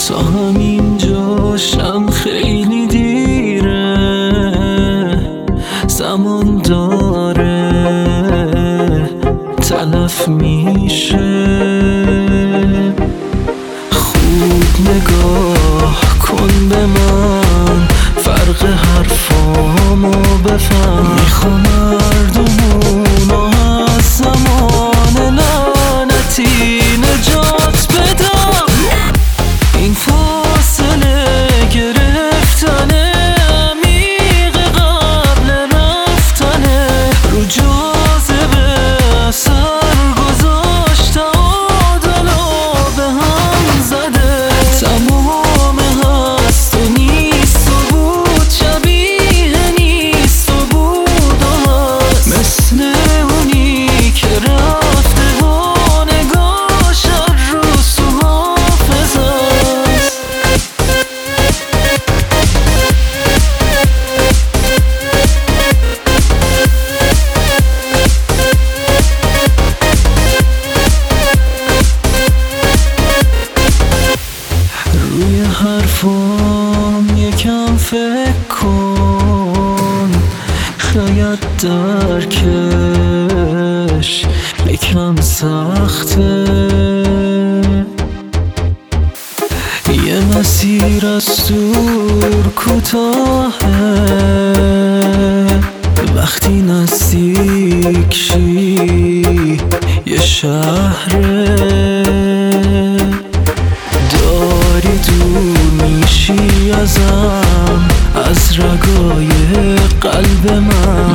تا همین جاشم خیلی دیره، زمان داره تلف میشه. خوب نگاه کن به من، فرق حرفامو بفهم. میخوام مردمونو از زمان لعنتی نجات بدم. این فاصله گرفتنه عمیق قبل رفتنه، رو جاذبه اثر گذاشت، تعادلو به هم زده. تمام هست و نیست و بود، شبیه نیست و بود و هست، مثل اونی که رفته و نگاش هر روز تو حافظ است. روی حرفام یکم فکر کن، شاید درکش یکم سخته. یه مسیر از دور کوتاهه، وقتی نزدیک شی یه شهره. داری دور میشی ازم، از رگای قلب من.